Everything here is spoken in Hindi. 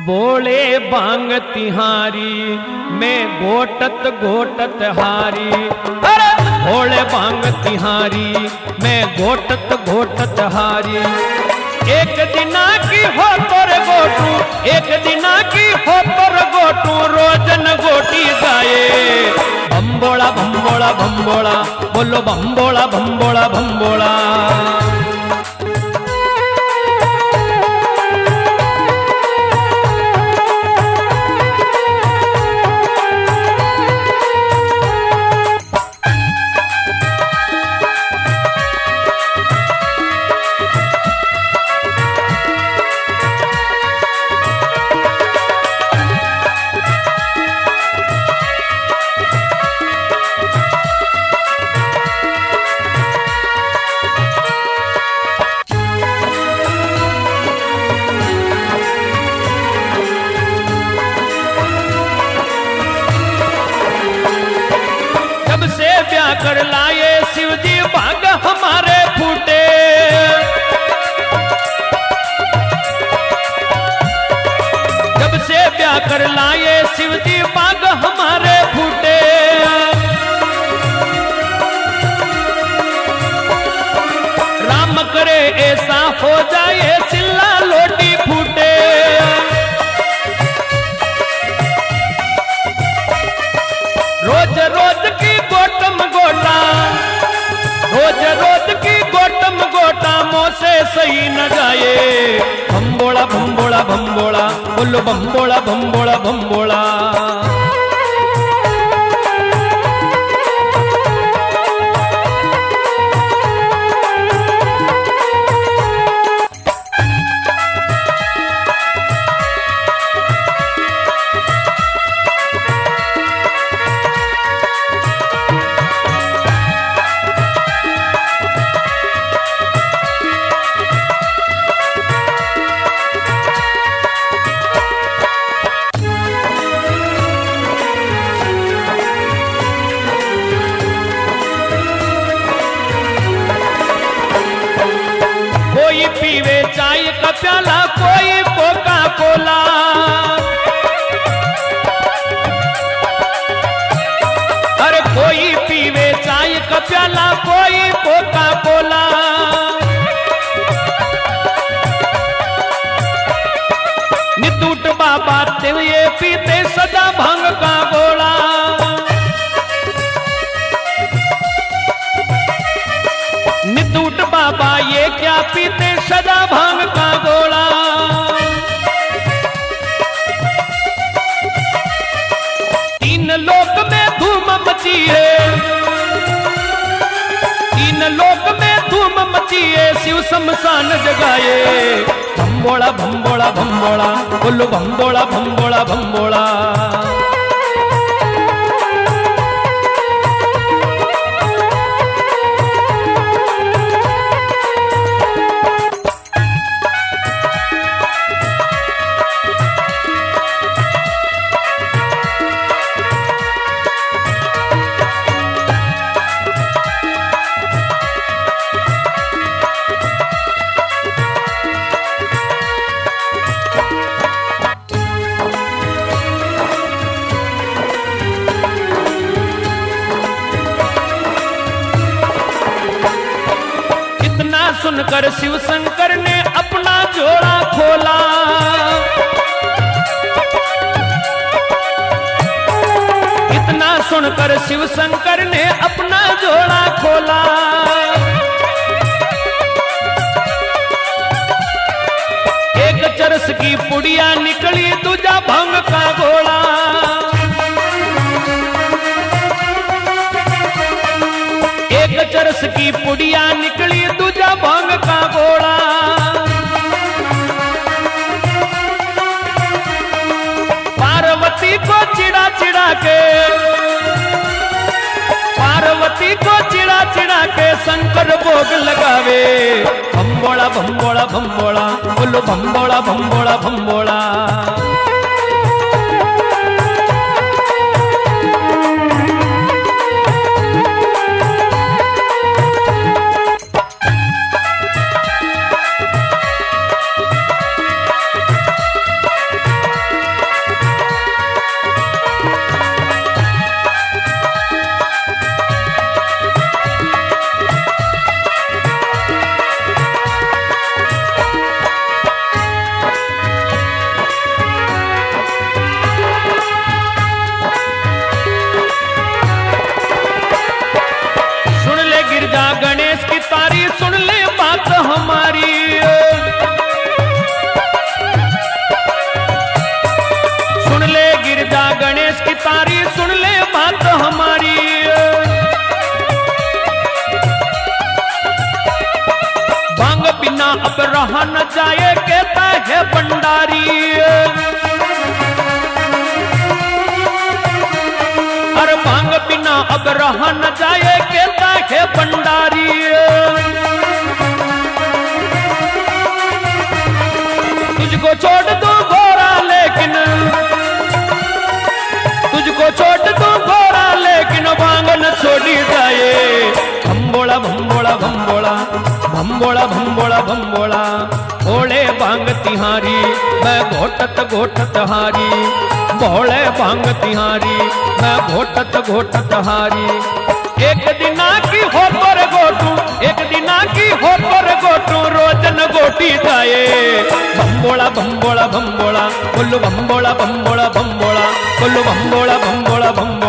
बोले बांग तिहारी मैं गोटत गोटत हारी। अरे बोले बांग तिहारी मैं गोटत गोटत हारी। एक दिना की हो तोर गोटू, एक दिना की हो तोर गोटू, रोजन गोटी गाए। भंबोड़ा भंबोड़ा भंबोड़ा बोलो भंबोड़ा भंबोड़ा भंबोड़ा। कर लाए शिव जी भाग हमारे फूटे। जब से ब्याह कर लाए शिव जी भाग हमारे फूटे। राम करे ऐसा हो जाए चिल्ला लोटी फूटे। रोज रोज की गोटम गोटा, रोज रोज की गोटम गोटा मोसे सही न जाए। भंबोड़ा भंबोड़ा भंबोड़ा बोलो भंबोड़ा भंबोड़ा भंबोड़ा। कोई पीवे चाय का प्याला, कोई कोका कोला। अरे कोई पीवे चाय का प्याला, कोई कोका कोला। नितूट बाबा ये पीते सदा भांग का गोला। नितूट बाबा ये क्या पीते सदा भांग का गोला। तीन लोक में धूम मची है, तीन लोक में धूम मची है, शिव शमशान जगाए। भंबोड़ा भंबोड़ा भंबोड़ा बोलो भंबोड़ा भंबोड़ा भंबोड़ा। सुनकर शिव शंकर ने अपना जोड़ा खोला। इतना सुनकर शिव शंकर ने अपना जोड़ा खोला। एक चरस की पुड़िया निकली, दूजा भंग का गोला। एक चरस की पुड़िया निकली, दूजा भांग का गोला। पार्वती को चिड़ा चिड़ा के, पार्वती को चिड़ा चिड़ा के शंकर भोग लगावे। भंबोड़ा भंबोड़ा भंबोड़ा बोलो भंबोड़ा भंबोड़ा भंबोड़ा। भांग बिना अब रहा न जाए कहता है भंडारी। अरे भांग बिना अब रहा न जाए कहता है भंडारी। तुझको छोड़ दूं घोड़ा लेकिन, तुझको छोड़ दूं घोड़ा लेकिन भांग न छोड़ी जाए। भंबोड़ा भंबोड़ा भंबोड़ा भंबोड़ा भंबोड़ा भंबोड़ा भोले भांग तिहारी मैं घोटत घोटत हारी। भोले भांग तिहारी मैं घोटत घोटत हारी। एक दिना की हो पर गोटू, एक दिना की हो पर गोटू रोजन गोटी जाए। भंबोड़ा भंबोड़ा भंबोड़ा बोलो भंबोड़ा भंबोड़ा भंबोड़ा बोलो भंबोड़ा भंबोड़ा भंबोड़ा।